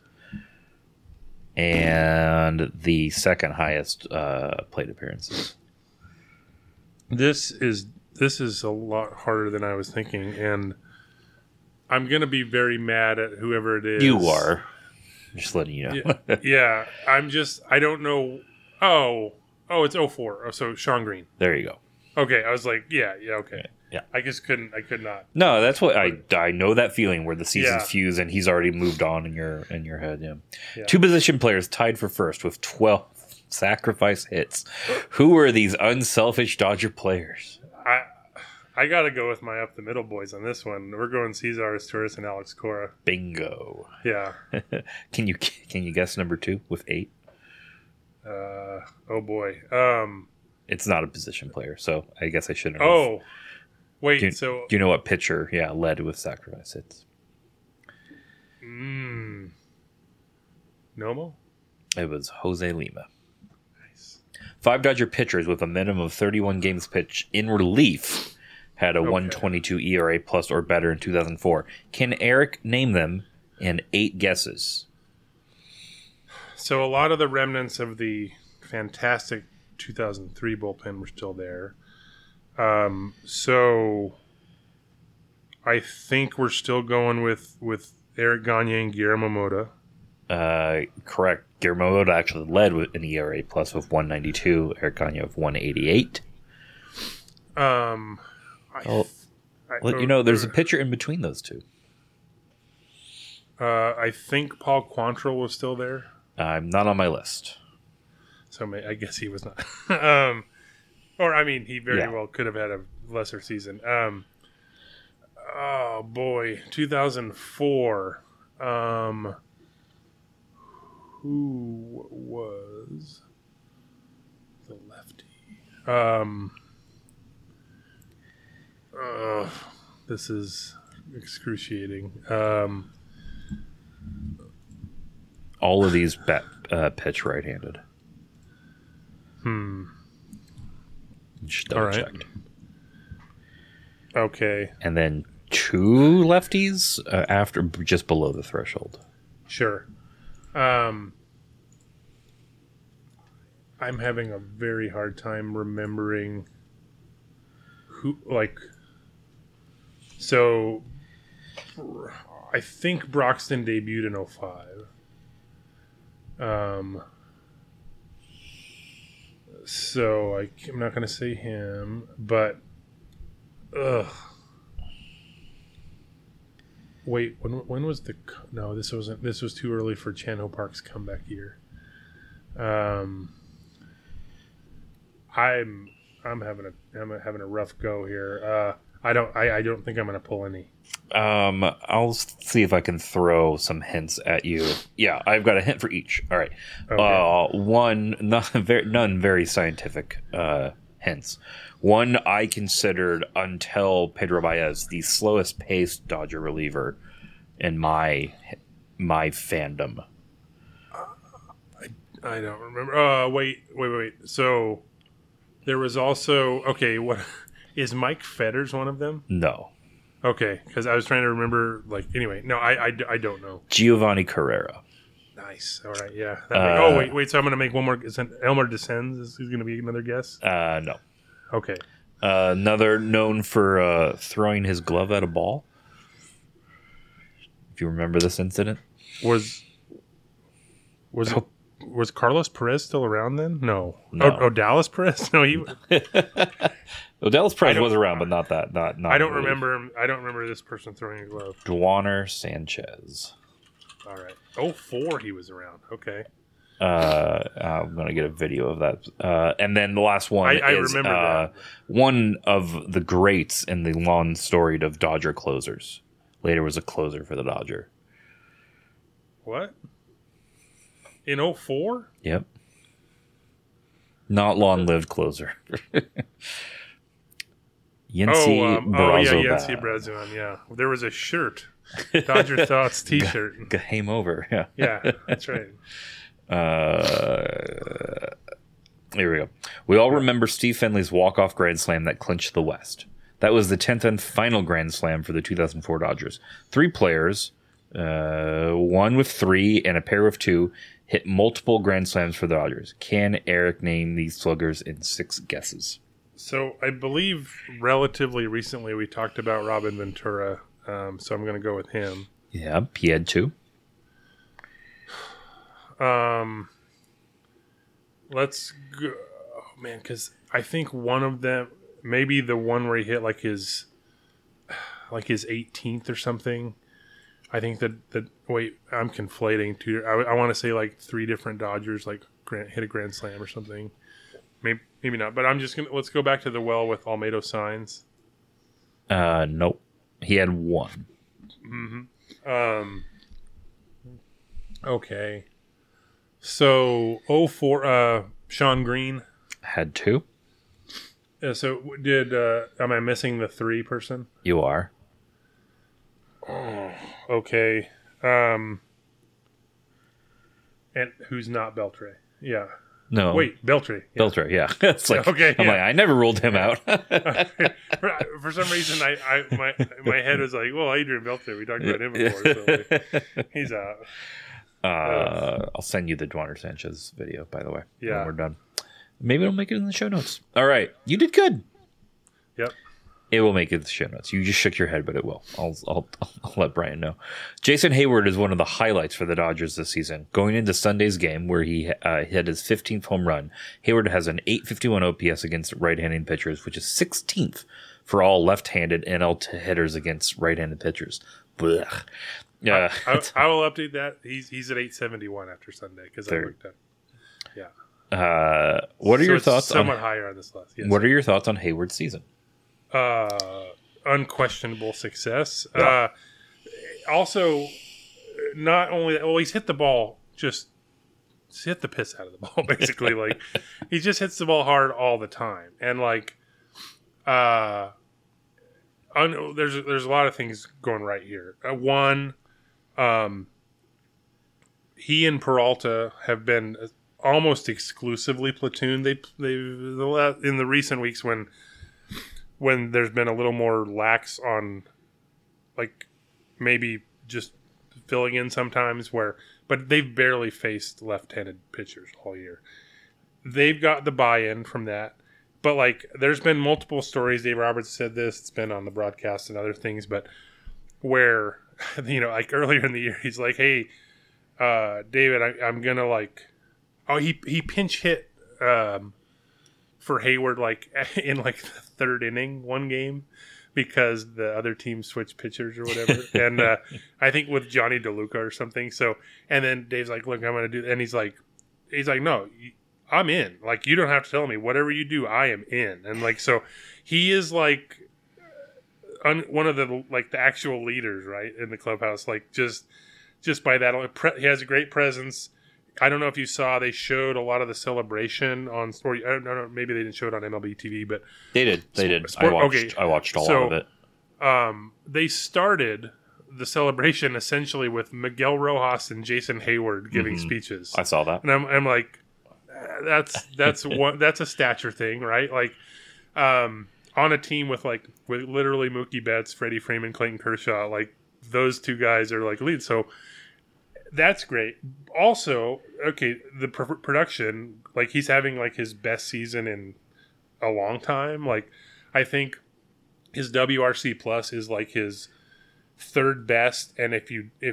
and the second highest plate appearances. This is a lot harder than I was thinking, and I'm gonna be very mad at whoever it is. You are. Just letting you know. Yeah. I don't know. Oh, it's 04. Oh, so Sean Green. There you go. Okay, I was like, yeah, okay. Yeah. I could not. No, that's what I know that feeling where the seasons fuse and he's already moved on in your head. Yeah. Two position players tied for first with 12 sacrifice hits. Who are these unselfish Dodger players? I got to go with my up the middle boys on this one. We're going Cesar Izturis and Alex Cora. Bingo. Yeah. Can you guess number 2 with 8? Oh boy. It's not a position player, so I guess I shouldn't. Oh, wait. Do you know what pitcher? Yeah, led with sacrifice hits. Nomo. It was Jose Lima. Nice. 5 Dodger pitchers with a minimum of 31 games pitched in relief had a 1.22 ERA plus or better in 2004. Can Eric name them in 8 guesses? So a lot of the remnants of the fantastic 2003 bullpen were still there. So I think we're still going with Eric Gagne and Guillermo Mota. Correct. Guillermo Mota actually led with an ERA plus with 192. Eric Gagne of 188. There's a pitcher in between those two. I think Paul Quantrill was still there. Not on my list. So I guess he was not. He very well could have had a lesser season. Oh boy, 2004. Who was the lefty? This is excruciating. All of these pitch right-handed. Just double checked. Okay. And then 2 lefties after, just below the threshold. Sure. I'm having a very hard time remembering who, like. So, I think Broxton debuted in 05. So I'm not going to say him, but wait, when was this was too early for Chan-Ho Park's comeback year. I'm having a rough go here. I don't think I'm going to pull any. I'll see if I can throw some hints at you. Yeah, I've got a hint for each. All right. Okay. None very scientific hints. One I considered until Pedro Baez the slowest paced Dodger reliever in my fandom. I don't remember. Wait. So there was also what is Mike Fetters one of them? No. Okay, because I was trying to remember. Anyway, no, I don't know. Giovanni Carrera. Nice. All right, yeah. Wait. So I'm going to make one more. Is Elmer Descends is going to be another guess? No. Okay. Another known for throwing his glove at a ball. If you remember this incident, was it Was Carlos Perez still around then? No. No. Oh, Dallas Perez? No, he. Well, Dallas Perez was around, but not that. Not. I don't remember him. I don't remember this person throwing a glove. Dwaner Sanchez. All right. 04 he was around. Okay. I'm gonna get a video of that. And then the last one I is remember that. one of the greats in the long storied of Dodger closers. Later was a closer for the Dodger. What? In 04? Yep. Not long-lived closer. Yency Barrazo. Yency Barrazo. Yeah. There was a shirt. Dodger Thoughts t-shirt. Game over. Yeah. Yeah, that's right. Here we go. We all remember Steve Finley's walk-off grand slam that clinched the West. That was the 10th and final grand slam for the 2004 Dodgers. 3 players, one with 3 and a pair with 2, hit multiple grand slams for the Dodgers. Can Eric name these sluggers in 6 guesses? So I believe relatively recently we talked about Robin Ventura, so I'm going to go with him. Yeah, he had 2. Let's go. Oh, man, because I think one of them, maybe the one where he hit like his 18th or something. I think that wait, I'm conflating two. I want to say like 3 different Dodgers like hit a grand slam or something. Maybe not, but I'm just gonna let's go back to the well with Almedo Signs. Nope, he had 1. Mm-hmm. Okay. So 04, Sean Green had 2. So did am I missing the 3 person? You are. Oh, okay. And who's not Beltre? Yeah. No. Wait, Beltre. Yeah. Beltre, yeah. It's like, okay. I'm like, I never ruled him out. For some reason, my head was like, well, Adrian Beltre. We talked about him before, so like, he's out. I'll send you the Dwaner Sanchez video, by the way. Yeah. When we're done. Maybe it'll make it in the show notes. All right. You did good. Yep. It will make it in the show notes. You just shook your head, but it will. I'll let Brian know. Jason Hayward is one of the highlights for the Dodgers this season. Going into Sunday's game, where he hit his 15th home run, Hayward has an .851 OPS against right-handed pitchers, which is 16th for all left-handed NL hitters against right-handed pitchers. Blech. I will update that. He's at 871 after Sunday because I looked at. Yeah. What are your thoughts? Somewhat higher on this list. Yes. What are your thoughts on Hayward's season? Unquestionable success. Yeah. Also, not only he's hit the ball, just hit the piss out of the ball. Basically, like he just hits the ball hard all the time, and like, there's a lot of things going right here. One, he and Peralta have been almost exclusively platoon. They in the recent weeks when there's been a little more lax on, like, maybe just filling in sometimes but they've barely faced left-handed pitchers all year. They've got the buy-in from that, but like there's been multiple stories. Dave Roberts said this. It's been on the broadcast and other things, but where like earlier in the year, he's like, "Hey, David, I'm gonna like." Oh, he pinch hit for Hayward like in like the 3rd inning one game because the other team switched pitchers or whatever, and I think with Johnny DeLuca or something. So and then Dave's like, "Look, I'm gonna do," and he's like, "No, I'm in. Like you don't have to tell me. Whatever you do, I am in." And like so, he is like one of the like the actual leaders right in the clubhouse. Like just by that, he has a great presence. I don't know if you saw, they showed a lot of the celebration on, or I don't know, maybe they didn't show it on MLB TV, but they did. I watched a lot of it. They started the celebration essentially with Miguel Rojas and Jason Hayward giving speeches. I saw that, and I'm like, that's a stature thing, right? Like, on a team with literally Mookie Betts, Freddie Freeman, Clayton Kershaw, like those 2 guys are like lead. So. That's great. Also, okay, the production, like he's having like his best season in a long time. Like I think his WRC plus is like his 3rd best, and if you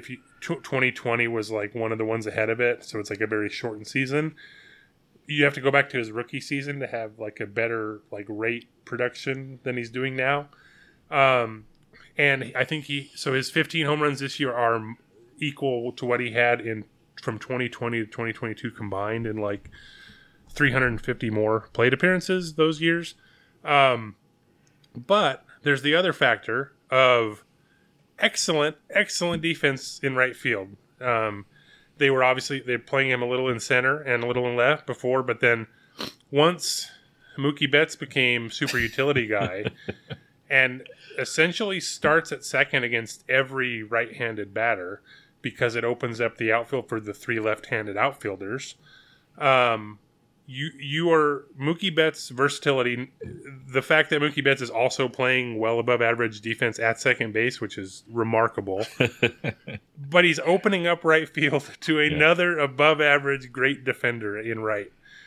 2020 was like one of the ones ahead of it, so it's like a very shortened season. You have to go back to his rookie season to have like a better like rate production than he's doing now. And I think his 15 home runs this year are equal to what he had from 2020 to 2022 combined, in like 350 more plate appearances those years. But there's the other factor of excellent defense in right field. They're playing him a little in center and a little in left before, but then once Mookie Betts became super utility guy and essentially starts at second against every right-handed batter because it opens up the outfield for the 3 left-handed outfielders. You are Mookie Betts' versatility. The fact that Mookie Betts is also playing well above average defense at second base, which is remarkable. But he's opening up right field to another above average great defender in right.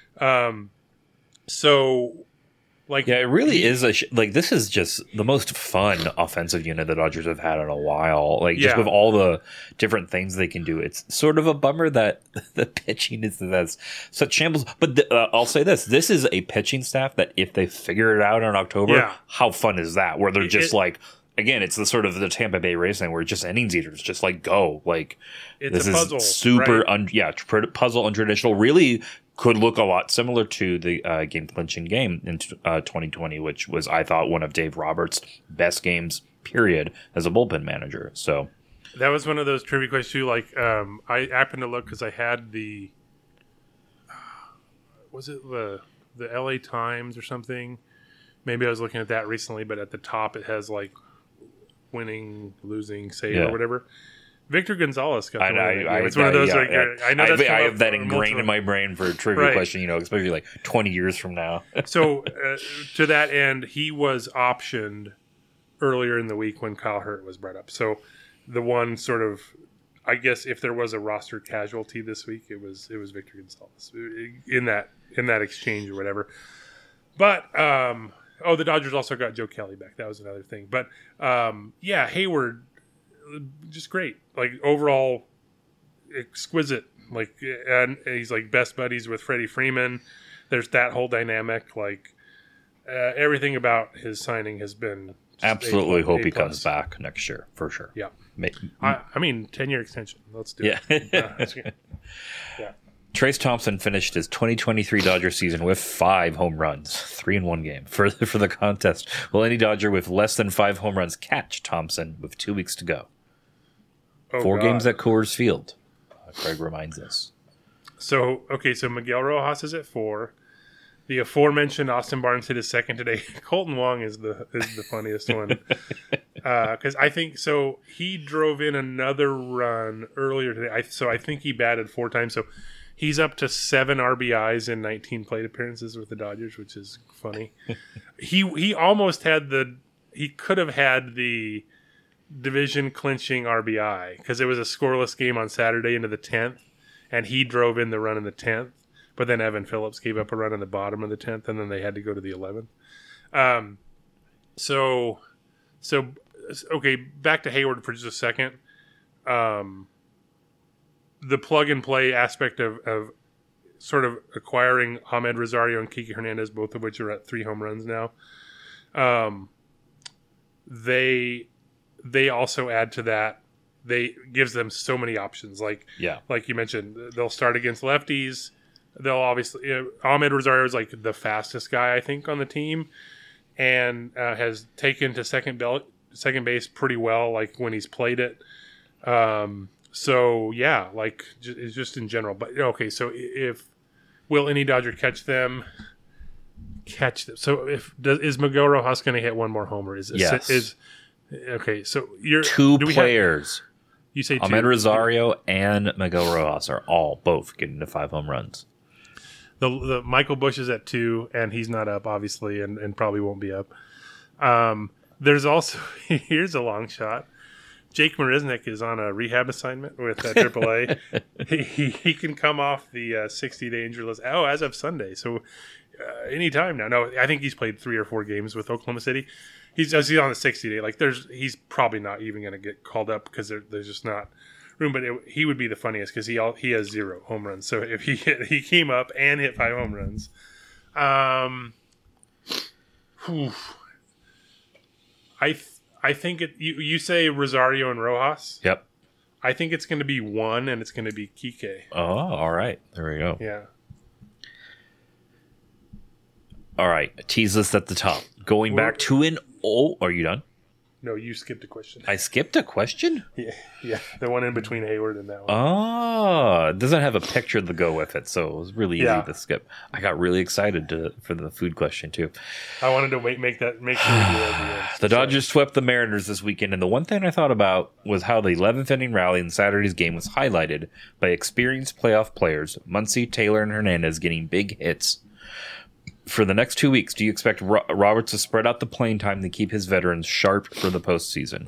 It really is this is just the most fun offensive unit the Dodgers have had in a while. Just with all the different things they can do, it's sort of a bummer that the pitching is that's such shambles. But I'll say this is a pitching staff that if they figure it out in October, how fun is that? Where they're just again, it's the sort of the Tampa Bay Rays thing where it's just innings eaters, just go. It's a puzzle, super, right? Puzzle untraditional. Really could look a lot similar to the game clinching game in 2020, which was, I thought, one of Dave Roberts' best games, period, as a bullpen manager. So that was one of those trivia questions too. I happened to look because I had the was it the LA Times or something? Maybe I was looking at that recently, but at the top it has winning, losing, save, or whatever. Victor Gonzalez got the win. It's one of those. I know I have that ingrained in my brain for a trivia question. Especially 20 years from now. So to that end, he was optioned earlier in the week when Kyle Hurt was brought up. So the one sort of, I guess, if there was a roster casualty this week, it was Victor Gonzalez in that exchange or whatever. But the Dodgers also got Joe Kelly back. That was another thing. But Hayward, just great. Overall, exquisite. And he's best buddies with Freddie Freeman. There's that whole dynamic. Everything about his signing has been absolutely hope he comes back next year for sure. Yeah, I mean 10-year extension. Let's do it. Yeah. Trace Thompson finished his 2023 Dodger season with 5 home runs, 3 in 1 game. For the contest, will any Dodger with less than 5 home runs catch Thompson with 2 weeks to go? 4 games at Coors Field, Craig reminds us. So Miguel Rojas is at 4. The aforementioned Austin Barnes hit his second today. Colton Wong is the funniest one. Because I think so. He drove in another run earlier today. So I think he batted 4 times. So he's up to 7 RBIs in 19 plate appearances with the Dodgers, which is funny. He almost had he could have had the division clinching RBI because it was a scoreless game on Saturday into the 10th, and he drove in the run in the 10th. But then Evan Phillips gave up a run in the bottom of the 10th, and then they had to go to the 11th. Okay, back to Hayward for just a second. The plug-and-play aspect of sort of acquiring Ahmed Rosario and Kiki Hernandez, both of which are at 3 home runs now, they also add to that. They gives them so many options. Like you mentioned, they'll start against lefties. They'll obviously Ahmed Rosario is the fastest guy I think on the team, and has taken to second base pretty well when he's played it. It's just in general. But okay, so will any Dodger catch them? So is Miguel Rojas going to hit one more homer? Yes. Okay, so you're 2 players. You say Ahmed 2. Rosario and Miguel Rojas are both getting to 5 home runs. The Michael Busch is at 2, and he's not up, obviously, and probably won't be up. There's also, here's a long shot. Jake Marisnick is on a rehab assignment with AAA. he can come off the 60-day injury list. As of Sunday. So anytime now. No, I think he's played 3 or 4 games with Oklahoma City. He's on the 60-day. He's probably not even going to get called up because there's just not room, but he would be the funniest because he has 0 home runs. So if he came up and hit 5 home runs, I think you say Rosario and Rojas. Yep. I think it's going to be 1, and it's going to be Kike. Oh, all right. There we go. Yeah. All right. Tease this at the top. Going back to an old... Are you done? No, you skipped a question. I skipped a question? Yeah. The one in between Hayward and that one. Oh, it doesn't have a picture to go with it, so it was really easy to skip. I got really excited for the food question, too. I wanted to make sure we do that. The Dodgers swept the Mariners this weekend, and the one thing I thought about was how the 11th inning rally in Saturday's game was highlighted by experienced playoff players, Muncy, Taylor, and Hernandez getting big hits. For the next 2 weeks, do you expect Roberts to spread out the playing time to keep his veterans sharp for the postseason?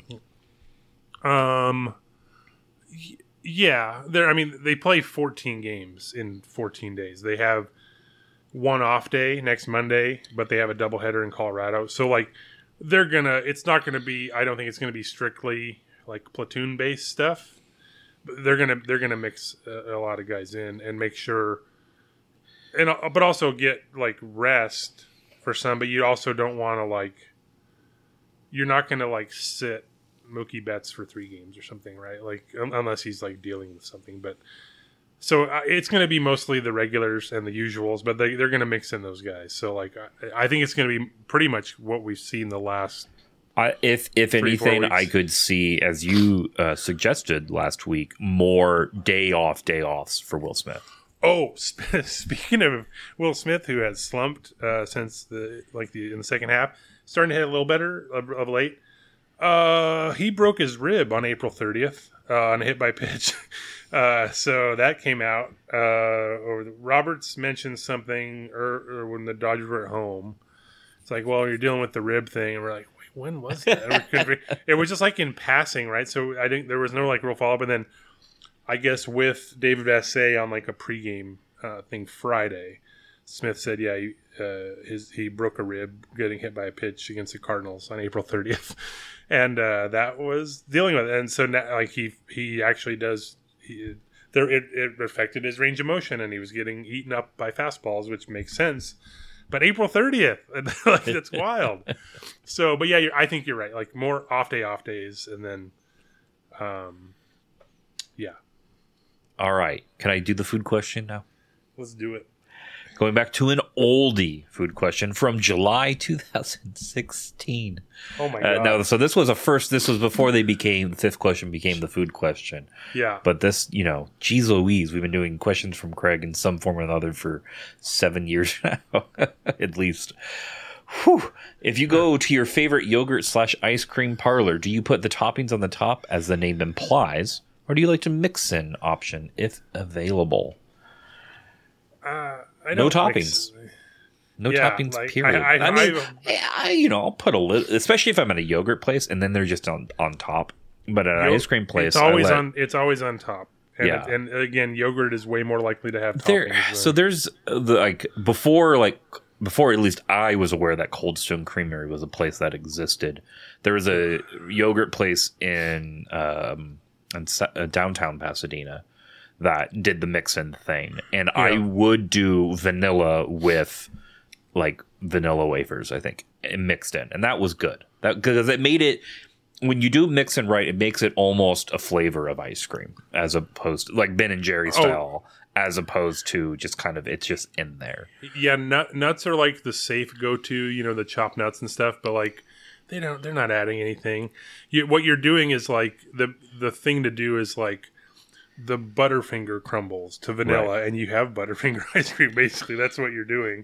Yeah. They play 14 games in 14 days. They have one off day next Monday, but they have a doubleheader in Colorado. So, it's not going to be, I don't think it's going to be strictly, platoon-based stuff. But they're going to mix a lot of guys in and make sure... but also get rest for some, but you also don't want to you're not going to sit Mookie Betts for 3 games or something, right? Unless he's dealing with something. But so it's going to be mostly the regulars and the usuals, but they're going to mix in those guys. So I think it's going to be pretty much what we've seen the last. If anything, I could see, as you suggested last week, more day offs for Will Smith. Oh, speaking of Will Smith, who has slumped since in the second half, starting to hit a little better of late. He broke his rib on April 30th on a hit by pitch. So that came out. Roberts mentioned something or when the Dodgers were at home. It's well, you're dealing with the rib thing, and we're like, wait, when was that? It was just in passing, right? So I think there was no real follow up, and then. I guess with David Vassay on a pregame thing Friday, Smith said, he broke a rib getting hit by a pitch against the Cardinals on April 30th, and that was dealing with it. And so now, he actually does. It affected his range of motion, and he was getting eaten up by fastballs, which makes sense. But April 30th, that's wild. So, but yeah, I think you're right. More off days, and then, yeah. All right. Can I do the food question now? Let's do it. Going back to an oldie food question from July 2016. Oh, my God. Now, so this was this was before the fifth question became the food question. Yeah. But this, geez Louise, we've been doing questions from Craig in some form or another for 7 years now, at least. Whew. If you go to your favorite yogurt/ice cream parlor, do you put the toppings on the top as the name implies? Or do you like to mix in option if available? No toppings. No toppings, period. I'll put a little, especially if I'm at a yogurt place and then they're just on top. But at an ice cream place, it's always on top. And and again, yogurt is way more likely to have toppings. So there's before at least I was aware that Cold Stone Creamery was a place that existed. There was a yogurt place in downtown Pasadena that did the mix-in thing, and I would do vanilla with vanilla wafers, I think, mixed in, and that was good. Because it made it, when you do mix-in right, it makes it almost a flavor of ice cream, as opposed to Ben and Jerry style, as opposed to just kind of it's just in there. Yeah, nuts are the safe go-to, the chopped nuts and stuff, but they're not adding anything. What you're doing is the thing to do is the Butterfinger crumbles to vanilla, and you have Butterfinger ice cream. Basically, that's what you're doing.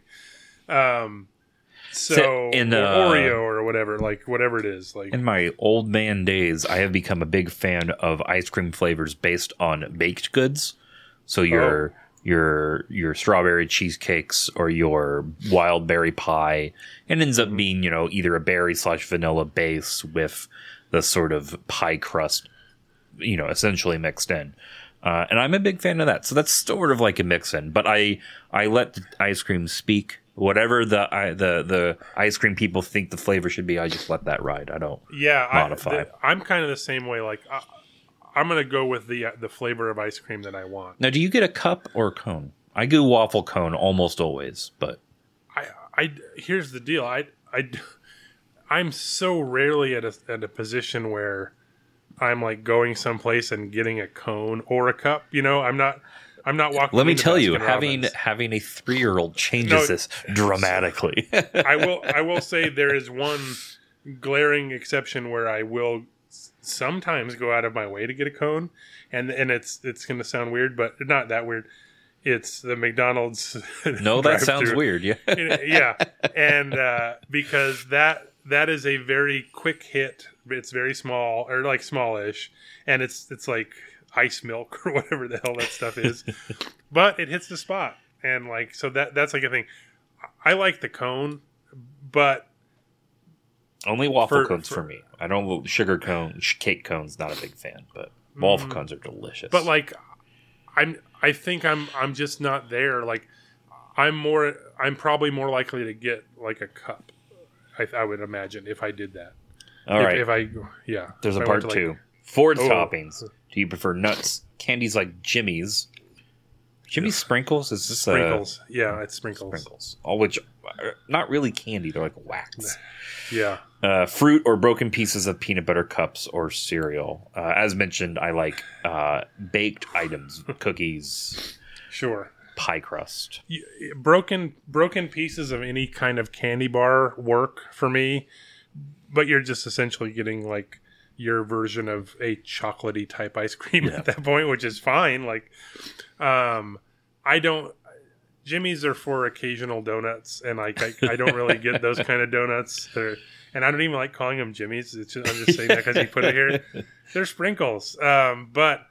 Oreo or whatever, whatever it is. In my old man days, I have become a big fan of ice cream flavors based on baked goods. So your strawberry cheesecakes or your wild berry pie, and ends up being, either a berry/vanilla base with the sort of pie crust, essentially mixed in. And I'm a big fan of that. So that's sort of like a mix-in, but I let the ice cream speak. Whatever the ice cream people think the flavor should be, I just let that ride. I don't modify. I'm kind of the same way. I'm gonna go with the flavor of ice cream that I want. Now, do you get a cup or a cone? I go waffle cone almost always, but here's the deal. I'm so rarely at a position where I'm like going someplace and getting a cone or a cup. You know, I'm not walking. Let me tell you, Baskin-Robbins. having a 3-year-old changes this dramatically. I will say there is one glaring exception where I will sometimes go out of my way to get a cone, and it's going to sound weird, but not that weird. It's the McDonald's. No, that sounds weird. Yeah, yeah, and because that is a very quick hit. It's very small, or like smallish, and it's like ice milk or whatever the hell that stuff is, but it hits the spot, and like so that's like a thing. I like the cone, but only waffle cones for me. I don't sugar cone, cake cones. Not a big fan, but waffle cones are delicious. But like, I think I'm just not there. Like, I'm probably more likely to get like a cup. I would imagine if I did that. All right. There's a part 2. Ford's toppings. Do you prefer nuts, candies like Jimmy's? Jimmy's Sprinkles? Is this Sprinkles? Yeah, it's Sprinkles. Sprinkles. All which are not really candy. They're like wax. Yeah. Fruit or broken pieces of peanut butter cups or cereal. As mentioned, I like baked items, cookies. Sure. Pie crust. Broken pieces of any kind of candy bar work for me, but you're just essentially getting like your version of a chocolatey type ice cream at that point, which is fine. Like, Jimmy's are for occasional donuts, and like I don't really get those kind of donuts. And I don't even like calling them Jimmy's. I'm just saying that because you put it here. They're Sprinkles, but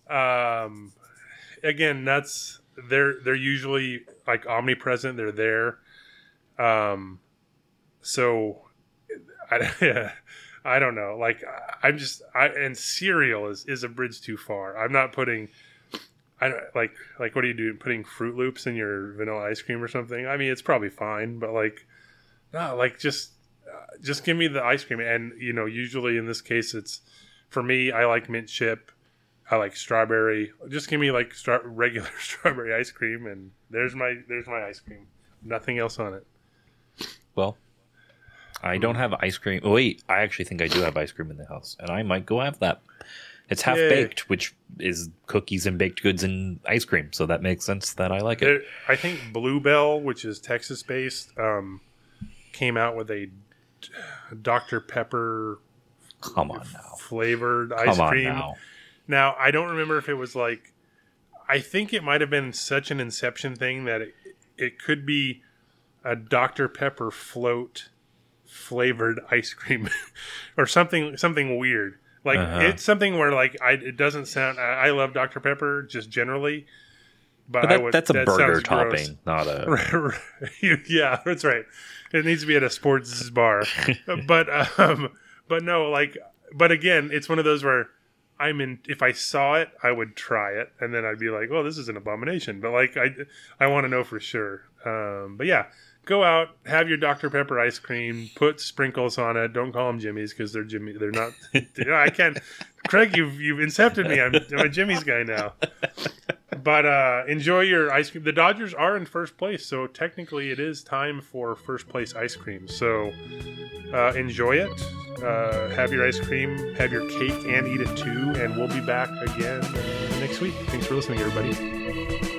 again, nuts. They're usually like omnipresent. They're there. So I don't know. Like and cereal is a bridge too far. I'm not putting. Like what do you do? Putting Fruit Loops in your vanilla ice cream or something? I mean, it's probably fine, but like, no, like just give me the ice cream. And usually in this case, it's for me. I like mint chip. I like strawberry. Just give me like regular strawberry ice cream, and there's my ice cream. Nothing else on it. Well, I don't have ice cream. Oh, wait, I actually think I do have ice cream in the house, and I might go have that. It's half baked, which is cookies and baked goods and ice cream, so that makes sense that I like it. I think Bluebell, which is Texas based, came out with a Dr. Pepper flavored ice cream. Now, I don't remember if it was like, I think it might have been such an Inception thing that it could be a Dr. Pepper float flavored ice cream or something weird. Like, it's something where, like, it doesn't sound... I love Dr. Pepper, just generally. But that's a burger topping, not a... Yeah, that's right. It needs to be at a sports bar. But no, like... But again, it's one of those where if I saw it, I would try it, and then I'd be like, "Oh, this is an abomination." But like, I want to know for sure. But yeah, go out, have your Dr. Pepper ice cream, put sprinkles on it. Don't call them Jimmy's because they're Jimmy. They're not. I can't. Craig, you've incepted me. I'm a Jimmy's guy now. But enjoy your ice cream. The Dodgers are in first place, so technically it is time for first place ice cream. So enjoy it. Have your ice cream, have your cake, and eat it too. And we'll be back again next week. Thanks for listening, everybody.